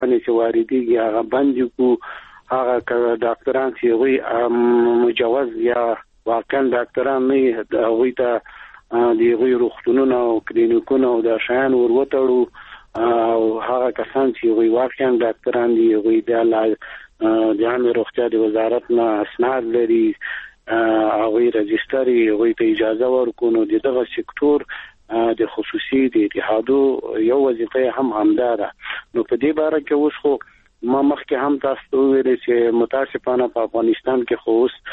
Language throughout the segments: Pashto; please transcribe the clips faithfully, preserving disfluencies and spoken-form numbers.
چې واردېږي هغه بند کو، هغه ډاکټران چې وي مجوز یا واقعا ډاکټران نه د هغوی ته د هغوی روغتونونه او کلینیکونه او د شیان وروتړو، او هغه کسان چې هغوی واقعا ډاکټران دي هغوی د د عامه روغتیا د وزارت نه اسناد لري، هغوی رجستر یې هغوی ته اجازه ورکړو. نو دغه سکتور د خصوصي د اتحادو یو وظیفه هم همدا ده. نو په دې باره کې اوس خو ما مخکې هم تاسو ته ویل چې متاسفانه په افغانستان کې خو اوس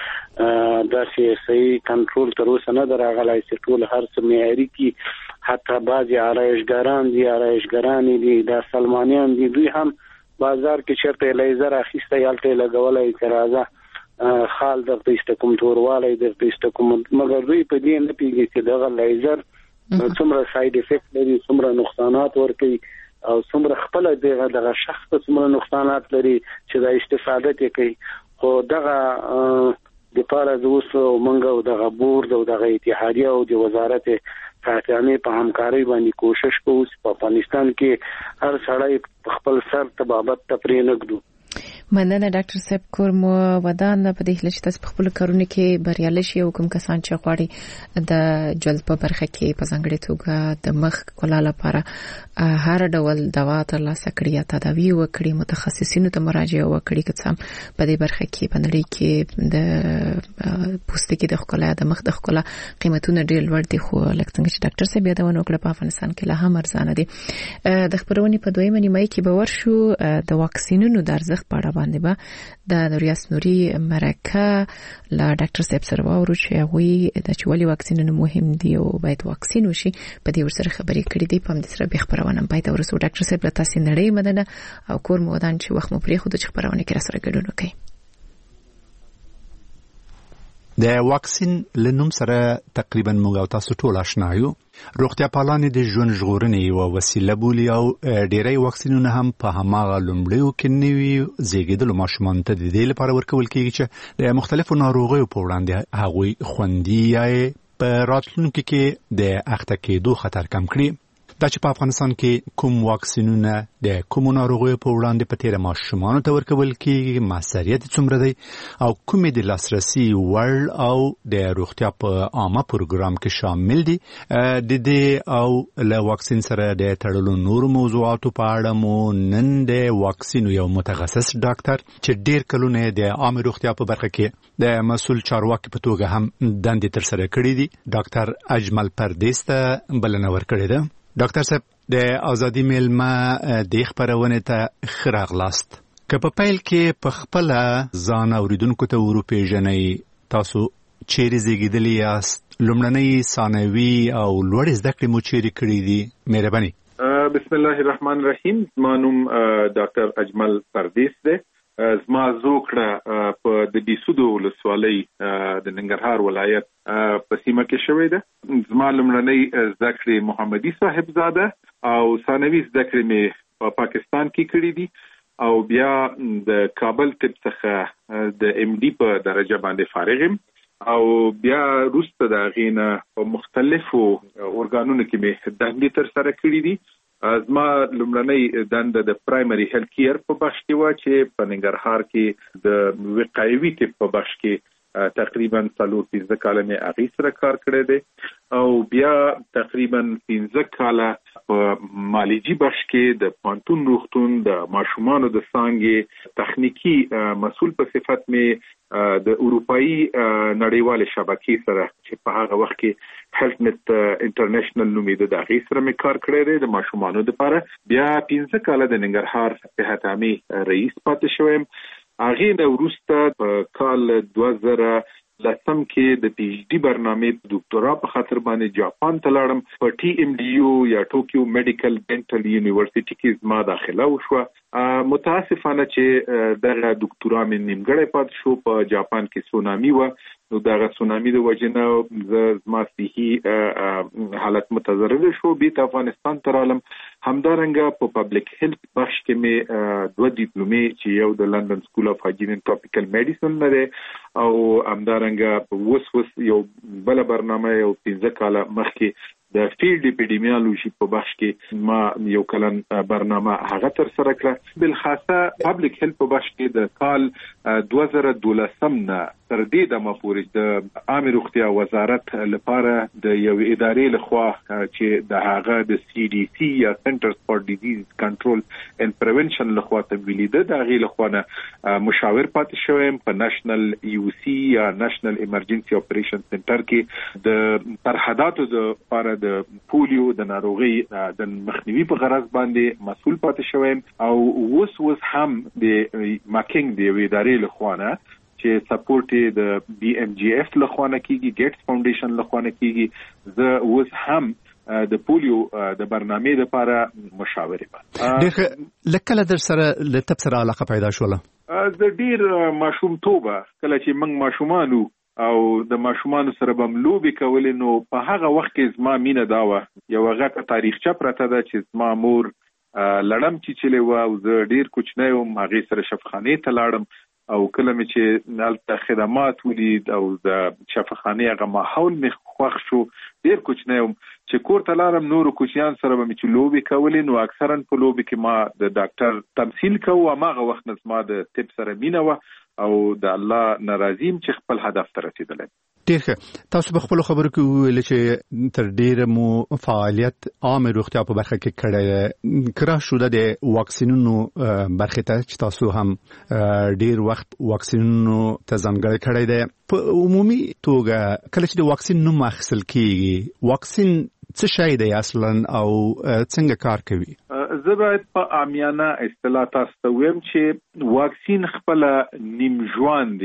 داسې صحیح کنټرول تر اوسه نه راغلی چې ټول هر څه معیاري کی، حتی بعضې آرایشګران دي آرایشګرانې دي دا سلمانیان دي، دوی هم بازار کې چېرته لیزر اخیستی هلته یې لګولی چې راځه خال درته ایسته کوم، توروالی درته ایسته کوم، مګر دوی په دې نه پوهېږي چې دغه لیزر څومره ساید افیکټ لري، څومره نقصانات ورکوي او څومره خپل دغه دغه شخص ته څومره نقصانات لري چې دا استفاده یې کوي. خو دغه د پاره د اوس موږ او دغه بورډ او دغه اتحادیه او د وزارت ساتنې په همکارۍ باندې کوشش کوو چې په افغانستان کې هر سړی خپل سر ته بابت تفریح نکړو. مننه ډاکټر صاحب. کور مو ودان په دې هیله چې تاسو په خپل کارونه کې بریالي شئ او کوم کسان چې غواړي د جلد په برخه کې په ځانګړي توګه د مخ کلا لپاره هر ډول دوا ترلاسه کړي یا تداوی وکړي، متخصصینو ته مراجعه وکړي، که څه هم په دې برخه کې په نړۍ کې د پوستکي د ښکلا د مخ د ښکلا قیمتونه ډېر لوړ دي، خو لکه څنګه چې ډاکټر صاحب یادونه وکړه په افغانستان کې لا هم ارزانه دي. د خبرونې په دویمه نیمایي کې به ورشو د واکسینونو د ارزښت په اړه باندې به د ریاست نوري مرکه لا ډاکټر صاحب سره واورو چې هغه د چولي واکسینونه مهم دي او باید واکسین وشي. په دې ورسره خبرې کړې دي په دې سره به خبرونه پاتې ورسو. ډاکټر صاحب له تاسو نړۍ مدنه او کور مو ودان چې وخت مو پرې خو د خبرونه کې را سره ګډون وکړي. د واکسین لنوم سره تقریبا موږ او تاسو ټول آشنا یو. روغتیا پالانې د ژوند ژغورنې یو وسیله بولي او ډېری واکسینونه هم په هماغه لومړیو کې نوي زیږیدلو ماشومانو ته د دې لپاره ورکول کېږي چې د مختلفو ناروغیو په وړاندې هغوی خوندي یا په راتلونکي کې د اخته کېدو خطر کم کړي. دا چې په افغانستان کې کوم واکسینونه د کومو ناروغیو په وړاندې په تیره ماشومانو ته ورکول کېږي، موثریت څومره دی او کومې د لاسرسي وړ او د روغتیا په عامه پروګرام کې شامل دي، د دې او له واکسین سره د تړلو نورو موضوعاتو په اړه مو نن د واکسینو یو متخصص ډاکټر چې ډېر کلونه د عامه روغتیا په برخه کې د مسؤل چارواکي په توګه هم دندې ترسره کړې دي، ډاکټر اجمل پردیس ته بلنه ورکړې ده. ډاکټر صاحب د ازادي میلمه د خبرونه ته خراغلاست. که په پیل کې په خپل ځان اوریدونکو ته وروپېژنئ، تاسو چیرې زیږیدلی یاست، لومړنۍ ثانوي او لوړې زده کړې مو چیرې کړې دي؟ مهرباني. بسم الله الرحمن الرحیم. زما نوم ډاکټر اجمل پردیس دی. زما زوکړه په د بیسودو ولسوالۍ د ننګرهار ولایت په سیمه کې شوې ده. زما لومړنۍ زده کړې محمدي صاحبزاده او ثانوي زده کړې مې په پاکستان کې کړې دي او بیا د کابل طب څخه د ام ډي په درجه باندې فارغ یم او بیا وروسته د هغې نه په مختلفو ارګانونو کې مې دندې ترسره کړې دي. زما لومړنۍ دنده د پرایمري هیلث کیر په بخش کې وه چې په ننګرهار کې د وقایوي طب په بخش کې تقریبا څلور پنځه کاله مې هغې سره کار کړی دی او بیا تقریبا پنځه کاله په مالجي بخش کې د پانتون روغتون د ماشومانو د څانګې تخنیکی مسؤل په صفت مې د اروپایي نړیوالې شبکې سره چې په هغه وخت کې هیلث نت انټرنیشنل نومېده د هغې سره مې کار کړی دی د ماشومانو دپاره. بیا پنځه کاله د ننګرهار صحت عامې رئیس پاتې شویم. هغې نه وروسته په کال دوه زره لسم کې د پی ایچ ډي برنامې ډاکټرا په خاطر باندې جاپان ته لاړم. په ټي ام ډي یو یا ټوکیو میډیکل ډینټل یونیورسيټي کې زما داخله وشوه. متاسفانه چې دغه ډاکټرا مې نیمګړی پاتې شو. په جاپان کې سونامي وه، نو دغه سونامي د وجې نه زما صحي حالت متضرر شو. بیرته افغانستان ته رالم. همدارنګه په پبلک هیلث بخش کې مې دوه ډیپلومې چې یو د لندن سکول اف هایجین اینڈ ټراپیکل میډیسن نه دی او همدارنګه اوس اوس یو بل برنامه یو پنځه کاله مخکې د فیلډ اپیډیمیولوژي په بخش کې ما یو کلن برنامه هغه تر سره کړه. بل خاصه پبلک هیلث په بخش کې د کال دوه زره دولسم نه تر دې دمه پورې د عامه روغتیا وزارت لپاره د یو ادارې لخوا چې د هغه د سی ډي سی یا سنټرز فار ډیزیز کنټرول اند پریونشن لخوا تمویل ده د هغه لخوا نه مشاور پاتې شوم په نېشنل یو سی یا نېشنل ایمرجنسي اپریشن سنټر کې د سرحداتو د لپاره د پولیو د ناروغي د مخنیوي په غرض باندې مسؤل پاتې شوم او اوس اوس هم د ماکینګ د ادارې لخوا نه چې سپورټ د بي ام جي اف لخوا نه کیږي ګیټس فاونډیشن لخوا نه کیږي زه اوس هم د پولیو د برنامې لپاره مشاور یم. ډېر لکه در سره لتب سره علاقه پیدا شوله د ډېر ماشوم توبه کله چې موږ ماشومانو او د ماشومان سره بم لوبي کول نو په هغه وخت کې زما مینه داوه یو هغه تاریخچه پرته ده چې زما مور لړم چې چلی و او زه ډیر کوچنی وم هغه سره شفاخانه ته لاړم او کله مې چې نالته خدمات ولید او د شفاخانه هغه ماحول مې خوښ شو ډیر کوچنی وم چې کور ته لاړم نور کوچیان سره مې چې لوبي کول نو اکثرا په لوبي کې ما د ډاکټر تمثيل کوم هغه وخت نه ما د طب سره مینه و او د الله ناراضیم چې خپل هدف ته رسیدل. ډېر تاسو په خپل خبرو کې ویل چې تر ډېر مو فعالیت عامه روغتیا په برخه کې کړی کرا شو د واکسینونو برخه ته چې تاسو هم ډېر وخت واکسینونو ته ځانګړی کړی دی. په عمومي توګه کله چې د واکسین نوم اخیستل کیږي واکسین څه شی دی اصلا او څنګه کار کوي؟ زه باید په عامیانه اصطلاح تاسو ته ویم چې واکسین خپل نیم ژوند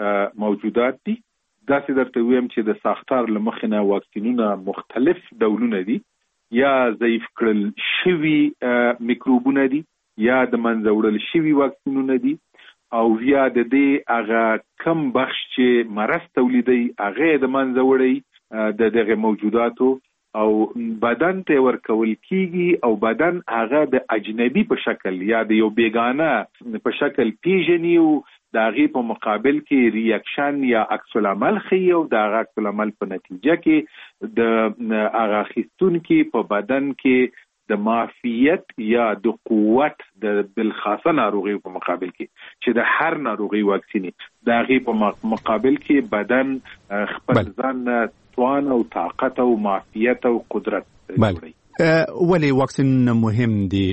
موجودات دي. داسې درته ویم چې د ساختار لمخنه واکسینونه مختلف ډولونه دي یا ضعیف کړل شوي میکروبونه دي یا د منځه وړل شوي واکسینونه دي او یا د دې هغه کم بخش چې مرض تولیدي هغه د منځه وړي د دغه موجوداتو او بدن ته ورکول کیږي او بدن هغه د اجنبي په شکل یا د یو بیگانه په شکل پیژني او د هغه په مقابل کې ریاکشن یا عکس العمل خي او د هغه عکس العمل په نتیجه کې د هغه خستون کې په بدن کې د معافیت یا د قوت د بالخاصه ناروغي په مقابل کې چې د هر ناروغي واکسیني د هغه په مقابل کې بدن خپل ځان توان او طاقت او معافیت او قدرت لري. ولی واکسین مهم دي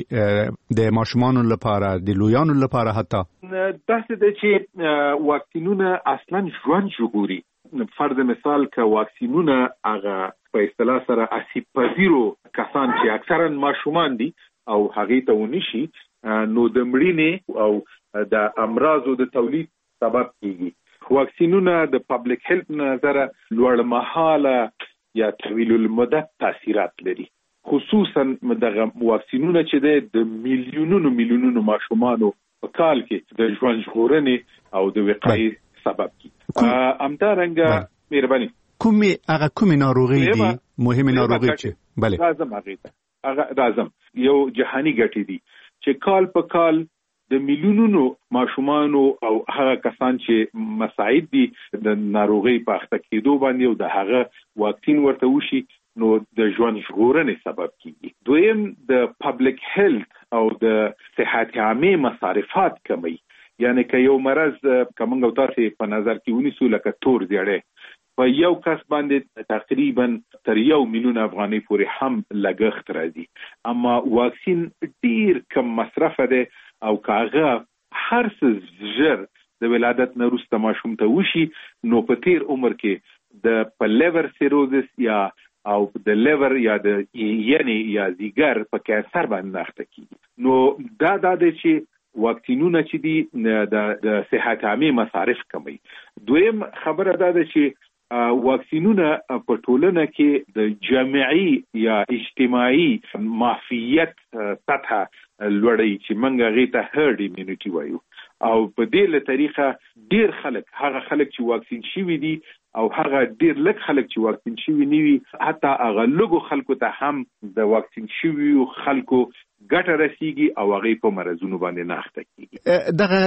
د ماشومانو لپاره د لویانو لپاره حتی داسې ده چې واکسینونه اصلا ژوند ژغوري. فرض مثال که واکسینونه هغه په اصطلاح سره اسیب پذیرو کسان چې اکثرا ماشومان دي او هغه ته ونشي نو د مړینې او د امراضو د تولید سبب کیږي. واکسینونه د پبلک هیلث نظر لوړ مهاله یا طویل المدت تاثیرات لري. خصوصا دغه واکسینونه چې د میلیونونو میلیونونو ماشومانو په کال کې د ژوند ژغورنې او د وقایې سبب کیږي. همدارنګه مهرباني کومي هغه کومي ناروغي دي مهمه ناروغي چې بله لازم هغه هغه لازم یو جهانی ګټي دي چې کال په کال د میلیونونو ماشومانو او هغه کسان چې مساعد دي د ناروغي په اخته کېدو باندې او د هغه واکسین ورته وشي نو د ژوند ژغورنې سبب کیږي. دویم د پبلک هیلث او د صحت عامه مصارفات کمی. یعنی که یو مرض کومنګ او تاسو په نظر کې ونیسو لکه تور دیړې په یو کس باندې تقریبا تر یو میلیون افغانۍ پورې هم لګښت راځي اما واکسین ډیر کم مصرف ده او کاغه هر څه زر د ولادت نه وروسته ماشوم ته وشي نو په تیر عمر کې د په لیور سیروزس یا او د لیور یا د یعنی یا زیګر په کانسر باندې اخته کیږي. نو دا د چې واکسینونه چې دي د صحت عامه مصارف کموي. دویم خبره دا ده چې واکسینونه په ټولنه کې د جمعي یا اجتماعي معافیت سطح لوړی چې منګه غیته هرد ایمونټي وایو او په دې له طریقه ډیر خلک هغه خلک چې واکسین شوي دي او هغه ډیر لږ خلک چې واکسین شوي نه وي حتی هغه لږو خلکو ته هم د واکسین شوي خلکو ګټه رسیږي او هغه په مرزونو باندې نه اخته کیږي. دغه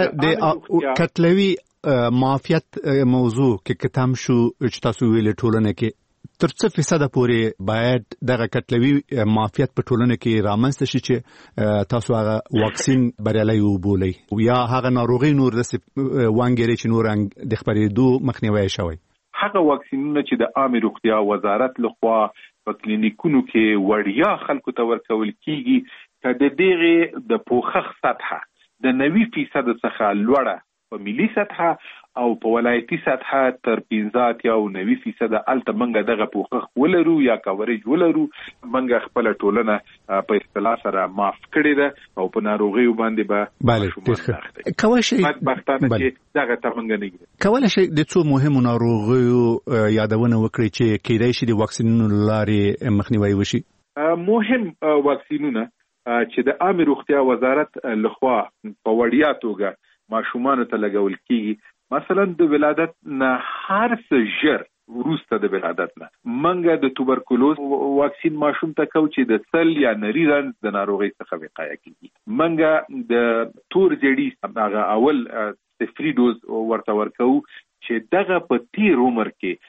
د کتلوي معافیت موضوع کې کتم شو چې تاسو ویل ټولنه کې تر څه فیصد پورې باید دغه کتلوي معافیت په ټولنه کې رامنځته شي چې تاسو هغه واکسین بریالي وبولئ یا هغه ناروغي نور د وانګری چې نور د خبرېدو مخنیوي شوی؟ هغه واکسینونه چې د عامه روغتیا وزارت لخوا په کلینیکونو کې وړیا خلکو ته ورکول کیږي چې د دغه د پوښښ سطحه د نوي فیصد څخه لوړه په ملي سطحه او په ولایتي سطحه تر پنځه یا نوي فیصد الته منګه دغه پوښښ ولرو یا کاورج ولرو منګه خپل ټولنه په اصطلاح سره معاف کړی ده او په ناروغي باندې به بله کوي شي مطبختانه چې دغه ته منګه نه کوي شي د څو مهمو ناروغیو یادونه وکړي چې کېدای شي د واکسینونو لارې مخنیوي وشي. مهم واکسینونه چې د عامه روغتیا وزارت لخوا په وړیا توګه ماشومان ته لګول کیږي، مثلا د ولادت نه هر څه ژر وروسته د ولادت نه منګه د توبرکلوز واکسین ماشوم ته کو چې د سل یا نری رنځ د ناروغۍ څخه وقایه کیږي. منګه د تور جړی هغه اول صفری ډوز ورته ورکو چې دغه په تیر عمر کې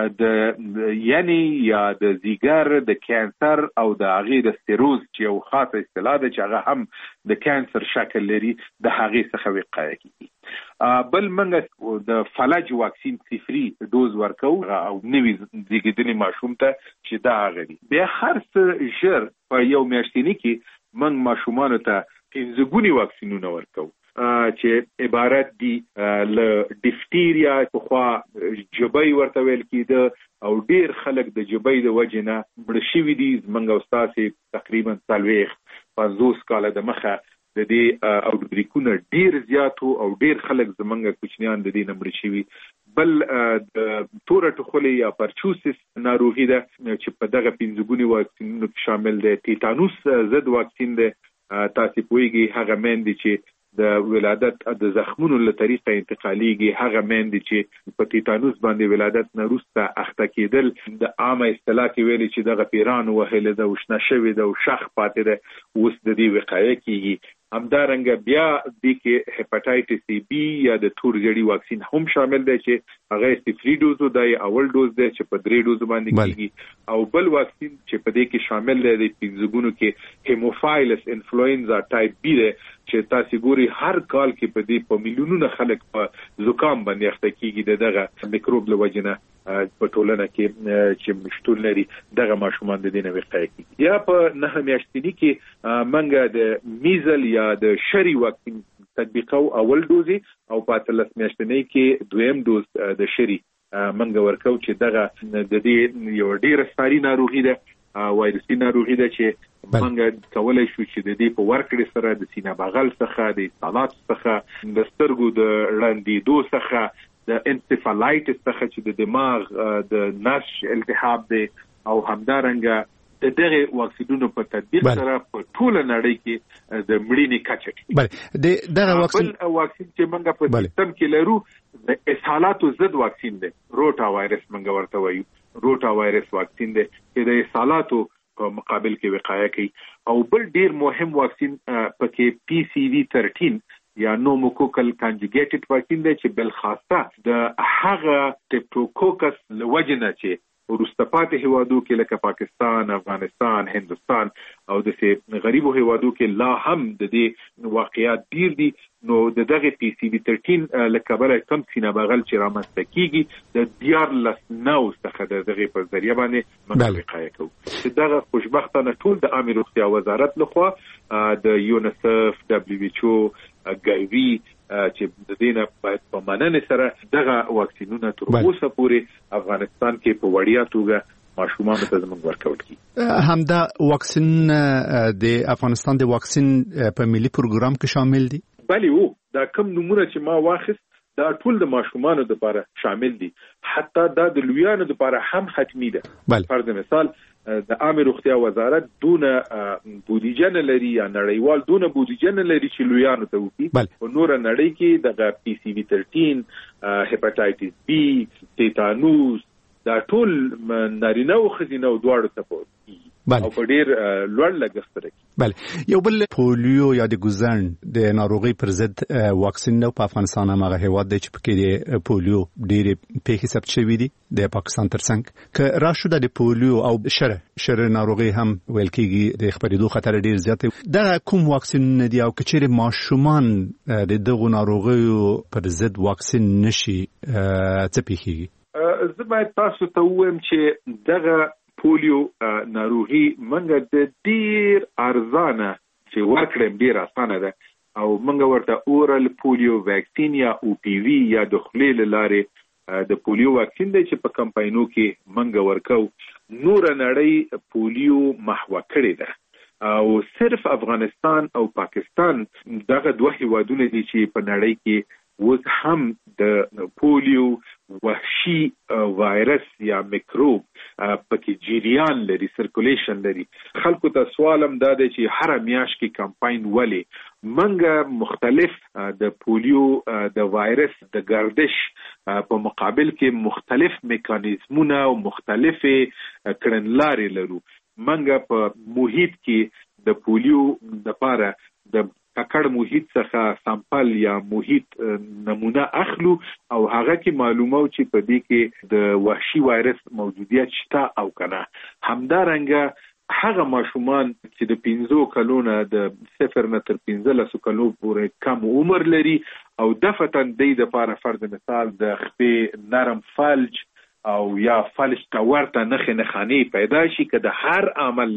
د یعنی یا د زیګر د کانسر او د هغې د سټیروز چې یو خاصه اصطلاح ده چې هغه هم د کانسر شکل لري د هغې څخه وقایه کیږي. بل منګه د فلج واکسین صفری ډوز ورکو او نوی زیږیدلي ماشوم ته چې دا هغه دی. بیا هر څه ژر په یو میاشتني کې منګ ماشومانو ته پنځه ګوني واکسینونه ورکو چې عبارت دي ل ډیفتیریا په خوا جبای ورته ویل کیده او ډیر خلک د جبای د وجنه مړ شوي دي. زمونږ استاد تقریبا څلوېښت پنځوس کاله د مخه د دې او بریکونه ډیر زیاتو او ډیر خلک زمونږ کوچنیان د دې نمبر شوي. بل د تور ټخولي یا پرچوسس ناروغي ده چې په دغه پنځګونی واکسینونو شامل ده. تیتانوس ضد واکسین ده. تاسو پوهیږئ هغه مېندې چې د ولادت د زخمونو له طریقه انتقالیږي، هغه مېندې چې په تیتانوس باندې ولادت نه وروسته اخته کېدل د عامه اصطلاح کې ویلي چې دغه پیران وهلې ده او شنه شوې ده او شخ پاتې ده، اوس د دې وقایه کیږي. همدارنګه بیا د کې هپاتایټس بی یا د تور جړی واکسین هم شامل دی چې هغه صفری ډوز دی، اول ډوز دی چې په درې ډوز باندې کیږي، او بل واکسین چې په دې کې شامل دی د پنځګونو کې هیموفایلس انفلوئنزا ټایپ بی دی چې تاسو ګوري هر کال کې په دې په میلیونونو خلک په زکام باندې اخته کیږي دغه میکروب له وجنه په ټولنه کې چې مشتول لري دغه ماشومان د دې نه وقایه کیږي. یا په نه میاشتنی کې منګه د میزل یا د شری واکسین تطبیقو اول دوزي او په اتلس میاشتنی کې دویم دوز د شری منګه ورکو چې دغه د دې یو ډیره ساري ناروغي ده، وایرسي ناروغي ده چې منګه کولای شو چې د دې په ورکړې سره د سینه بغل څخه د سالات څخه د سترګو د ړندېدو څخه د انسفالایټس څخه چې د دماغ د نش التهاب دی او همدارنګه د دغه واکسینونو په تطبیق سره په ټول نړۍ کې د مړینې کچه ټیټه. بله د دغه واکسین واکسین چې موږ په سیستم کې لرو د اسهالاتو ضد واکسین دی، روټا وایرس موږ ورته وایو. روټا وایرس واکسین دی چې د اسهالاتو په مقابل کې وقایه کوي. او بل ډیر مهم واکسین پکې پی سی وی تھرټین یا نوموکوکل کانجوګیټډ واکسین دی چې بل خاصه د هغه ټیپټوکوکس لوجنه چې ورستپات هوادو کې لکه پاکستان، افغانستان، هندستان او د سه غریبو هوادو کې لا هم د دې واقعیات ډیر دي. نو د دغه پی سی وی تھرټین لکه بل کم سینه بغل چې رامنځته کیږي د دیار لس نو څخه د دغه په ذریعہ باندې موږ وقایه کوو. چې دغه خوشبختانه ټول د عامه روغتیا وزارت لخوا د یونیسف، دبلیو ایچ او، ګایوي چې د دینه باید په مننه سره دغه واکسینونه تر اوسه پورې افغانستان کې په وړیا توګه ماشومان ته زموږ ورکول کی. همدا واکسین د افغانستان د واکسین په ملي پروګرام کې شامل دي؟ بله وو، دا کوم نمونه چې ما واخیست دا ټول د ماشومان لپاره شامل دي، حتی دا د لویانو لپاره هم حتمی ده. فرض مثال د عامه روغتیا وزارت دونه بودیجه نه لري یا نړیوال دونه بودیجه نه لري چې لویانو ته وکړي. په نور نړۍ کې د پی سی وی تھرټین، هپاتایټس بی، تیتانوس دا ټول نارینه او ښځینه دواړو ته پوهیږي. او په ډیر لوړ لګښت سره. بله یو بل پولیو یا د ګوزن د ناروغي پر ضد واکسین نو په افغانستان هغه هیواد دی چې پکې د پولیو ډیر پیښې ثبت شوې دي د پاکستان ترڅنګ که راشو د پولیو او شره شره ناروغي هم ویل کېږي د خپرېدو خطر ډیر زیات دی. دا کوم واکسین دی او کچېره ماشومان د دغه ناروغیو پر ضد واکسین نشي څه پیښیږي؟ زه باید تاسو ته ووایم چې دغه پولیو ناروغي منګه د ډیر ارزانه چې ورکړم ډیر اسانه ده او منګه ورته اورال پولیو ویکسین یا او پی وی یا د خولې لارې د پولیو واکسین دی چې په کمپاینو کې منګه ورکو. نور نړۍ پولیو محو کړی ده او صرف افغانستان او پاکستان دغه دوه هیوادونه دي چې په نړۍ کې وز هم د پولیو وحشي وایرس یا میکروب پکې جریان لري، سرکولیشن لري. خلکو ته سوالم دا دی چې هر میاشت کې کمپاین ولې منګه مختلف د پولیو د وایرس د گردش په مقابل کې مختلف میکانیزمونه او مختلف کړنلارې لرو. منګه په محیط کې د پولیو لپاره د ککړ محیط څخه سامپل یا محیط نمونه اخلو او هغه کې معلومو چې په دې کې د وحشي وایرس موجودیت شته او کنه. همدارنګه هغه ماشومان چې د پنځو کلونو د صفر نه تر پنځلسو کلونو پورې کم عمر لري او دفتن د دې لپاره فرض مثال د خپې نرم فلج او یا فلج تا ورته نخې نخانی پیدا شي که د هر عمل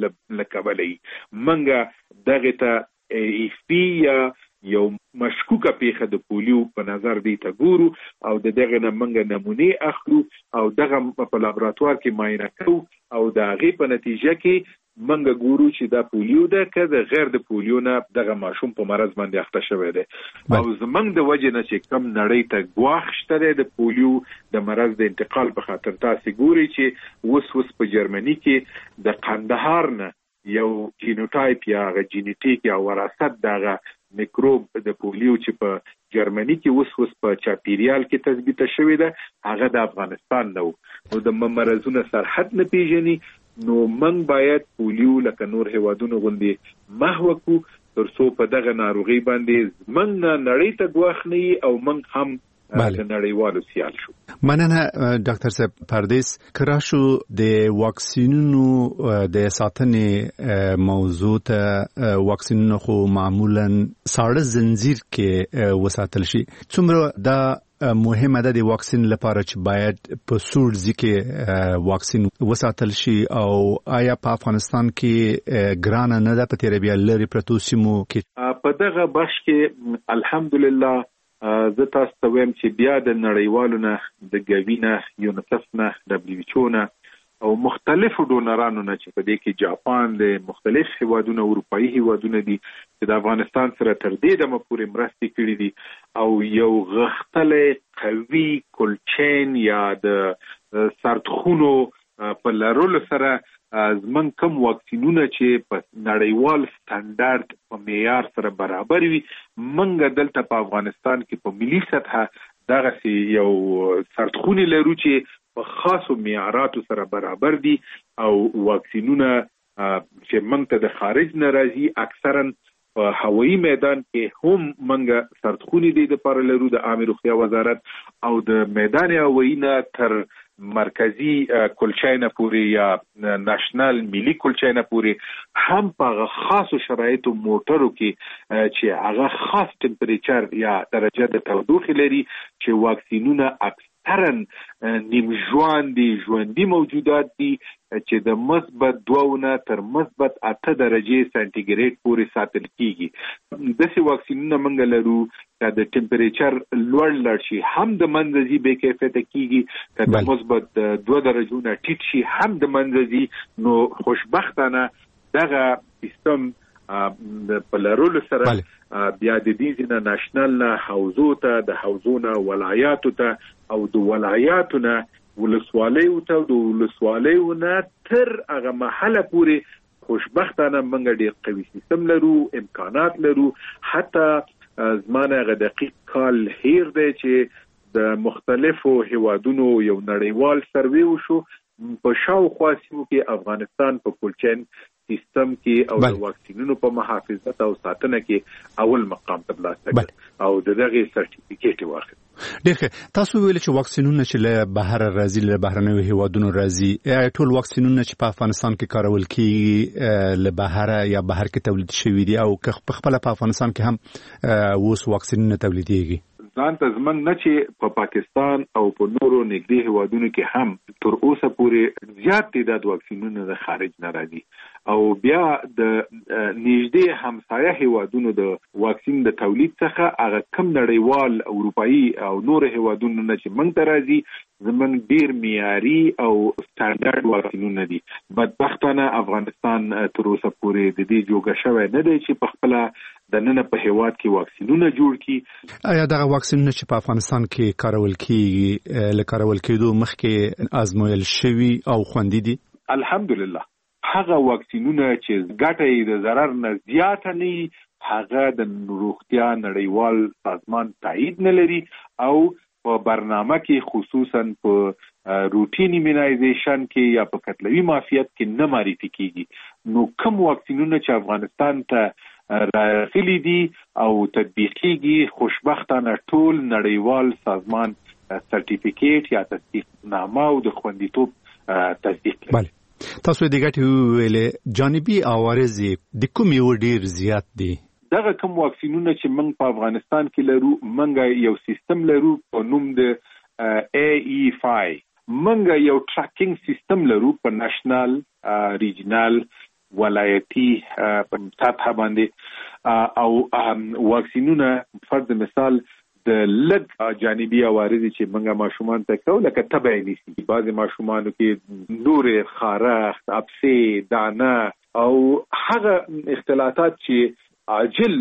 لکبلې منګه دغه ته ایف پی یا یو مشکوکه پیښه د پولیو په نظر دی ته ګورو او د دغه نمنګ نمونه اخلو او دغه په لابراتوار کې معاینه کوو او د هغې په نتیجه کې منګه ګورو چې دا پولیو ده که د غیر د پولیو نه دغه ماشوم په مرض باندې اخته شوی دی. او زمنګ د وجې نه چې کم نړۍ ته ګواښ شته دی د پولیو د مرض د انتقال په خاطر تاسې ګوري چې وس وس په جرمني کې د قندهار نه یو جینوټایپ یا غ جینیټیک یا وراثت دغه میکروب د پولیو چې په جرمني کې اوس اوس په چاپیریال کې تثبیت شوی ده هغه د افغانستان نو نو د مرزونو سرحد نه پیژني. نو من باید پولیو لکه نور هیوادونو غوندي محو کو تر څو په دغه ناروغي باندې من نړۍ ته ګواښ نه او من هم د نړیوالو سیال شو. مننه ډاکټر صاحب پردیس. کراشو د واکسینونو د ساتنې موضوع ته واکسینونو خو معمولا ساړه زنجیر کې وساتل شي. څومره دا مهمه ده د واکسین لپاره چې باید په سوړ ځکه واکسین وساتل شي او آیا په افغانستان کې ګرانه نه ده په تیربیا لري پرتو سیمو کې؟ په دغه بخش کې الحمدلله زه تاسو ته وایم چې بیا د نړیوالو نه د ګوینه یونیسف نه دبليو ایچ او نه او مختلفو ډونرانو نه چې په دې کې جاپان د مختلف هیوادونو اروپایي هیوادونه دي چې د افغانستان سره تر دې دمه پورې مرستې کړې دي او یو غښتلی قوي کولچین یا د سرتخونو په لرلو سره زمون کوم واکسینونه چې په نړیوال سټانډرډ په معیار سره برابر وي منګه دلته په افغانستان کې په ملي سطح دغه یو سرتخونی لرو چې په خاصو معیاراتو سره برابر دي او واکسینونه چې موږ ته د خارج نه راځي اکثرا په هوایي میدان کې هم موږ سرتخونی دي د پر لرو د عامه روغتیا وزارت او د میدان هوایي نه تر مرکزی کلچاینه پوری یا ناشنل ملي کلچاینه پوری هم په خاصو شرایطو موټرو کې چې هغه خاص ټمپریچر یا درجه د تودوخې لري چې واکسینونه اکثرا نیم ژوندي ژوندي موجودات دي چې د مثبت دوه تر مثبت اته درجه سانتیګریډ پورې ساتل کیږي. دغه واکسینونه موږ لرو چې د ټمپریچر لوړ لړ شي هم د منځي به کیفیت کیږي چې د مثبت دوه درجو نه ټیټ شي هم د منځي. نو خوشبختانه دغه سیستم د پلارولو سره بیا د دې ځینې ناشنل نه حوزو ته د حوزونه ولایاتو ته او د ولایاتو نه ولسوالیو ته د ولسوالیو نه تر هغه محله پورې خوشبختانه موږ ډېر قوي سیستم لرو امکانات لرو. حتی زمانه غ دقیق کال هیر دی چې د مختلفو هیوادونو یو نړیوال سروې وشو په شاوخوا سیمو کې افغانستان په کولډ چین سیستم کې او د واکسینونو په محافظت او ساتنه کې اول مقام ترلاسه کړ او دغه سرټیفیکیټ واخیست. ډېر تاسو ویل چې واکسینونه چې له بهر راځي له بهرنیو هیوادونو راځي ټول واکسینونه چې په افغانستان کې کارول کیږي له بهر یا بهر کې تولید شوي دي او په خپل په افغانستان کې هم اوس واکسینونه تولیدېږي. ځان ته زمنګ نه چې په پاکستان او په نورو نږدې هیوادونو کې هم تر اوسه پورې زیات تعداد واکسینونه د خارج نه راځي او بیا د نږدې همسایه هیوادونو د واکسین د تولید څخه هغه کم نړیوال اروپאי او نور هیوادونو نه چې موږ ته راځي زمنګ ډیر معیاري او سټانډرډ واکسینونه دي. بدبختانه افغانستان تر اوسه پورې د دې جوګه شوی نه دی چې په خپل د نن په هیواد کې واکسینونه جوړ کړي. آیا دغه واکسینونه چې په افغانستان کې کارول کیږي له کارول کېدو مخکې آزمویل شوي او خوندي دي؟ الحمدلله هغه واکسینونه چې ګټه یې د ضرر نه زیاته نه هغه د روغتیا نړیوال سازمان تایید نه لري او په برنامه کې خصوصا په روټین ایمونایزیشن کې یا په قتلوي معافیت کې نه معرفي کیږي. نو کوم واکسینونه چې افغانستان ته راغلي دي او تطبیقيږي خوشبختانه ټول نړیوال سازمان سرټیفیکیټ یا تصدیقنامه او د خوندیتوب تصدیق کوي. تاسو د ګټو ویلې جانبي عوارض د کوم یو ډیر زیات دي؟ دغه کوم واکسینونه چې موږ په افغانستان کې لرو موږ یو سیستم لرو په نوم د ای ای فای. موږ یو ټریکینګ سیستم لرو په نېشنل ریجنل ولایتي په سطح باندې او واکسینونه فرض مثال د لږ جانبي عوارض چې موږ ماشومان ته کوو لکه تبع نیسي بعضې ماشومانو کې نورې خارښت ابسې دانه او هغه اختلاطات چې عاجل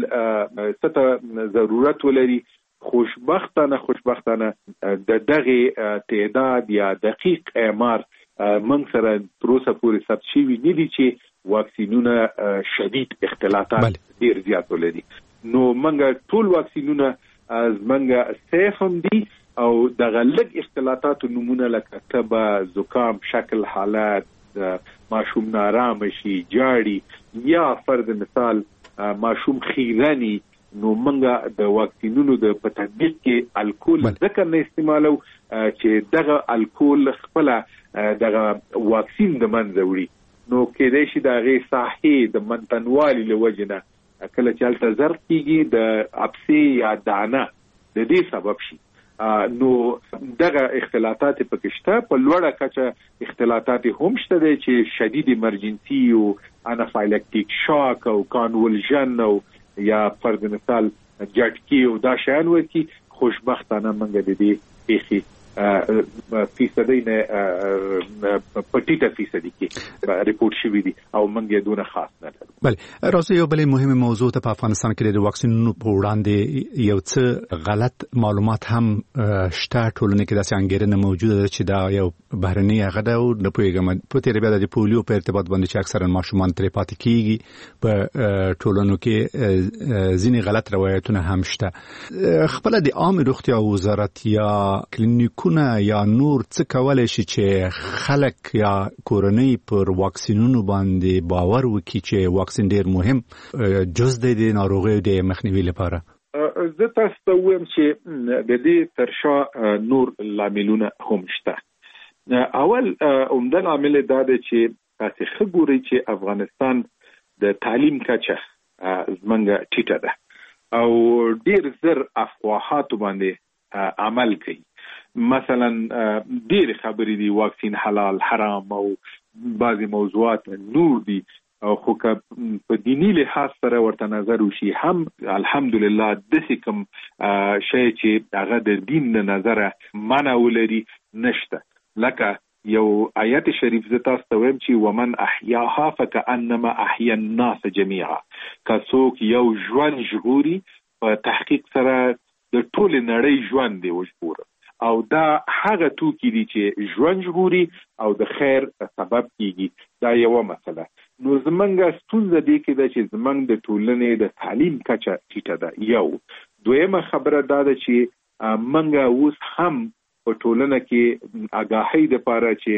څه ضرورت ولري خوشبختانه خوشبختانه د دغه تعداد یا دقیق اعمار موږ سره تر اوسه پورې ثبت شوي نه دي چې واکسینونه شدید اختلاطات ډېر زیات ولري. نو موږ ټول واکسینونه از منګه سیف هم دي او دغه لږ اختلاطات نمونه لکه تبه زکام شکل حالات ماشوم نارام شي جاړي یا فرض مثال ماشوم خیرانی نو منګه د واکسینونو د په تطبیق کې الکول ذکر نه استعمالو چې دغه الکول خپل دغه واکسین د منځ وړي نو کېدای شي دغه صحي د منتنوالي لوجنه کله چې الته زر کیږي د ابسې یا دانه د دې سبب شي. نو دغه اختلاطات په کشته په لوړه کچه اختلاطات هم شته دي چې شدید ایمرجنسي او انافایلکټیک شاک او کانولژن او یا فرض مثال جټکی او دا شیان ورکی خوشبختانه منګه د دې پیخي فیصدی نه پټیټه فیصدی کې ریپورت شوی دي او منګه دونه خاص نه لرو. بله راځي یو بل مهمه موضوع ته په افغانستان کې د واکسینونو په وړاندې یو څه غلط معلومات هم شته ټولنه کې داسې انګیرنه موجوده ده چې دا یو بهرنی هغه ده او د پویګم په تیر بیا د پولیو په ارتباط باندې چې اکثرا ماشومان ترې پاتې کیږي په ټولنو کې ځینې غلط روایتونه هم شته. خپل د عام روغتیا وزارت یا کلینیک کونه یا نور څه کولای شي چې خلک یا کورنۍ پر واکسینونو باندې باور وکړي چې واکسین ډیر مهم جز د ناروغیو د مخنیوي لپاره؟ زه تاسو ته وایم چې د دې ترشا نور لاملونه هم شته. اول عمده لامل دا دی چې تاسو خبري چې افغانستان د تعلیم کچه زمونږ ټیټه ده او ډیر زر افواهات باندې عمل کوي. مثلا ډېر خبرې دي واکسین حلال حرام او بعضی موضوعات نور دي خو که په دینی لحاظ سره ورته نظر وشي هم الحمدلله داسې کوم شی چې هغه د دین نه نظره منع ولري نشته. لکه یو آیت شریف زه تاسو ته وایم چې ومن احیاها فکأنما احیا الناس جميعا. که څوک یو ژوند ژغوري په تحقیق سره د ټول نړۍ ژوند دی وژغوره او دا هغه توکي دي چې ژوند ژغوري او د خیر سبب کیږي. دا یو مسله. نو زمونږ ستونزه دی کې ده چې زمونږ د ټولنې د تعلیم کچه ټیټه ده. یو دویمه خبره دا ده چې مونږ اوس هم په ټولنه کې آگاهی د پاره چې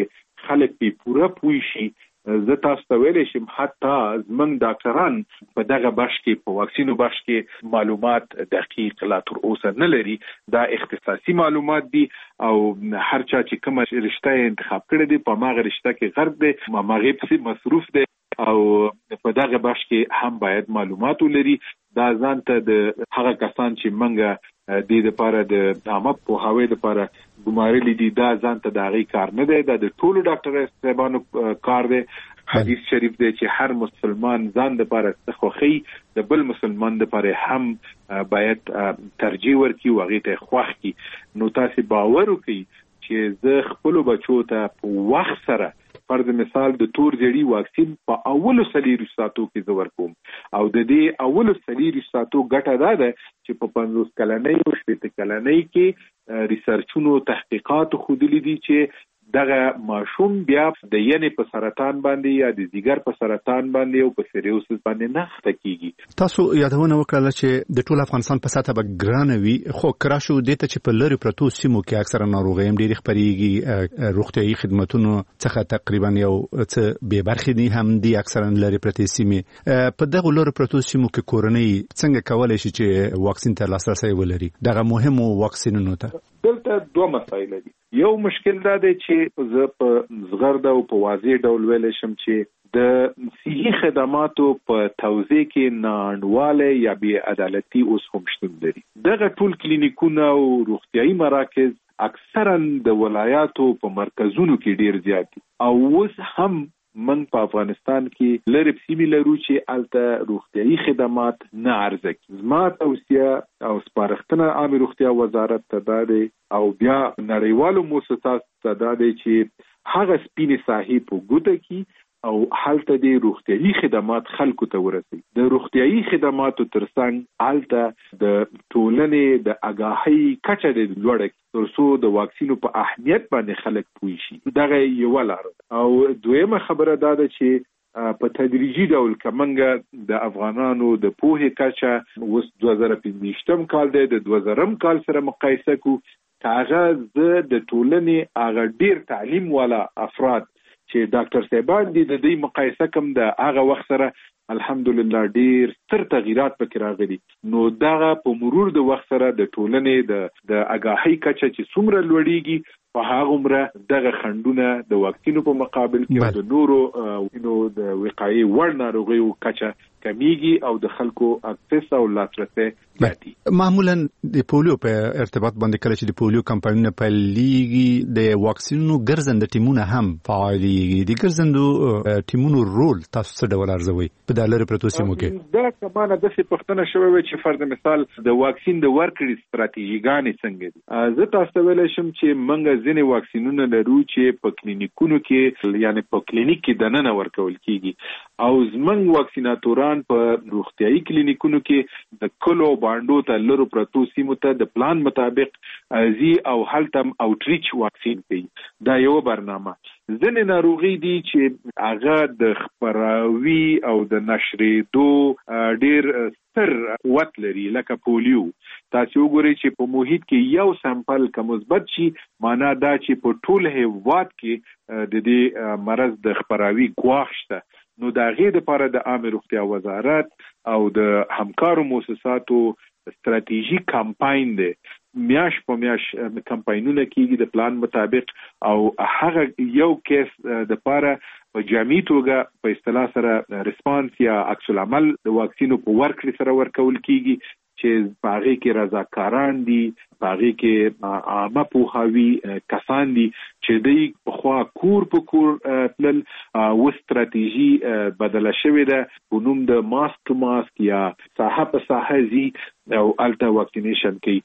خلک په پوره پوي شي. زه تاسو ته ویلې شم حتی زمونږ ډاکټران په دغه بخش کې په واکسینو بخش کې معلومات دقیق لا تر اوسه نه لري. دا اختصاصي معلومات دي او هر چا چې کومه رشته انتخاب کړې دي په ماغه رشته کې غرب دي ماغه په مصروف دي او په دغه بخش کې هم باید معلومات ولري. دا ځان ته د هغه کسان چې منګه د دې لپاره د عامه په هوی لپاره ګمارلي دي دا ځان ته د هغه کار نه دی. دا د ټولو ډاکټر صاحبانو کار دی. حدیث شریف دی چې هر مسلمان ځان لپاره خوخي د بل مسلمان لپاره هم باید ترجیح ورکړي او هغه ته خوښ کی. نو تاسو باور وکړئ چې زه خپل بچو ته په وخت سره فرض مثال د تور جړی واکسین په اولو سلیری ساتو کې زور کوم او د دې اولو سلیری ساتو ګټه ده چې په پنځوس کلنۍ او شپږ کلنۍ کې ریسرچونو تحقیقات خودلی دي چې دغه ماشوم بیا د ینې په سرطان باندې یا د ځیګر په سرطان باندې او په سیریوسس باندې نه خته کیږي. تاسو یادونه وکړه چې د ټول افغانستان په ساته به ګرانه وي خو کراشو د ته چې په لری پروتو سیمو کې اکثره ناروغي هم ډېری خبريږي روغتيایي خدماتونو څخه تقریبا یو څه به برخې دي هم دي اکثره لری پروتو سیمه په دغه لری پروتو سیمو کې کورنۍ څنګه کولای شي چې واکسین ته لاسرسي ولري. دغه مهمو واکسینونو ته دلته دوه مسایل دي. یو مشکل دا دی چې زه په زغرده او په واضح ډول ویل شم چې د صحي خدماتو په توزیع کې ناانډواله یا بې عدالتي اوس هم شتون لري. دغه ټول کلینیکونه او روغتيایي مراکز اکثرا د ولایاتو په مرکزونو کې ډیر زیات دي او اوس هم من په افغانستان کې لری سیمې لرو چې الته روغتيایي خدمات نه ارزه کی. زما توصیه او سپارښتنه عامه روغتیا وزارت ته ده او بیا نړیوالو مؤسساتو ته ده چې هغه سپینې ساحې په ګوته کې او حالته د روغتيایي خدمات خلکو ته ورسي. د روغتيایي خدماتو ترڅنګ حالته د ټولنې د اگاهي کچه د لوړه ترڅو د واکسینو په اهمیت باندې خلک پوه شي. دغه یو لار او دویمه خبره دا ده چې په تدریجي ډول کمنګ د افغانانو د پوهې کچه اوس دوه زره پنځه کال دی د دوه زره کال سره مقایسه کو هغه د ټولنې هغه ډیر تعلیم والا افراد چې ډاکټر صاحبان دي د دې مقایسه کوم د هغه وخت سره الحمدلله ډیر ستر تغیرات پکې راغلي. نو دغه په مرور د وخت سره د ټولنې د د اگاهي کچه چې څومره لوړیږي په هغه عمره دغه خندونه د واکسینو په مقابل کې د نورو نو د وقایي وړ ناروغیو کچه کمیږي او د خلکو اکسس او لاسرسي زیاتي. معمولا د پولیو په ارتباط باندې کله چې د پولیو کمپاینونه په لیګي د واکسینونو ګرځنده ټیمونه هم فعاليږي. د ګرځندو ټیمونو رول تاسو څه ډول ارزوي په دالر پروتوسیمو کې؟ دا کمانه د څه پښتنه شوی چې فرض مثال د واکسین د ورکړې ستراتیژیګانې څنګه دي. زه تاسو ویل شم چې منګه ځینې واکسینونه لرو چې په کلینیکونو کې یعنی په کلینیک کې دننه ورکول کیږي او زمنګ واکسیناتوران په روغتيایي کلینیکونو کې د کلو باندو ته لرو پروتو سیمو ته د پلان مطابق ازي او هلتم اوټریچ واکسین کوي. دا یو برنامه. ځینې ناروغي دي چې هغه د خبراوي او د نشریدو ډیر ستر قوت لري لکه پولیو. تاسو وګورئ چې په محیط کې یو سامپل که مثبت شي معنا دا چې په ټول هیواد کې د دې مرض د خبراوي ګواښ شته. نو دا غي د لپاره د عامه روغتیا وزارت او د همکارو مؤسساتو ستراتیژیک کمپاین دی. میاش په میاش کمپاینونه کیږي د پلان مطابق او هغه یو کیس د لپاره په جامعي توګه په اصطلاح سره ریسپانس یا عکس العمل د واکسینو په ورکړې سره ورکول کیږي چې باغې کې رضاکاران دي باغې کې عامه پوهاوی کسان دي چې دوی په خوا کور په کور تل و ستراتیژي بدله شوې ده په نوم د ماسک ماسک یا ساحه په ساحه زی او الټا واکسینیشن کوي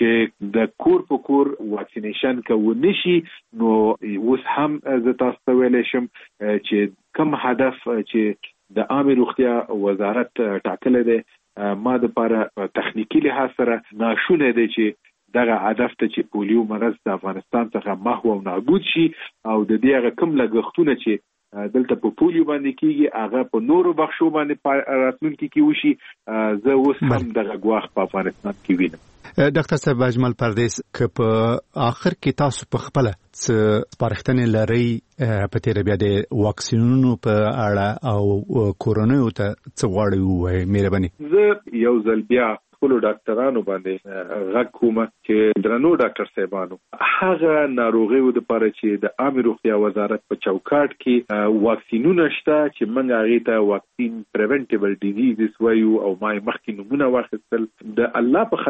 چې د کور په کور واکسینیشن کوي نشي. نو اوس هم زه تاسو ته ویل شم چې کوم هدف چې د عامه روغتیا وزارت ټاکل دی ما د لپاره تخنیکی لحاظ سره ناشونه دی چې دغه هدف ته چې پولیو مرض د افغانستان څخه محو او نابود شي او د دې هغه کوم لګښتونه چې دلته په پولیو باندې کیږي هغه په نورو بخښو باندې راتلونکي کې وشي. زه اوس هم دغه ګواښ په افغانستان کې وینم. ډاکټر صاحب اجمل پردیس که په اخر کې تاسو په خپل څه پارښتنې لري په تیر بیا د واکسینونو په اړه او کورونا ته څه غواړي وایي مهرباني. زه یو ځل بیا خپل ډاکټرانو باندې غږ کوم چې درنو ډاکټر صاحبانو هغه ناروغیو د لپاره چې د عامه روغتیا وزارت په چوکاټ کې واکسینونه شته چې موږ هغه ته واکسین پریونټیبل ډیزیزز وایو او ما مخکې نمونه واخیستل د الله په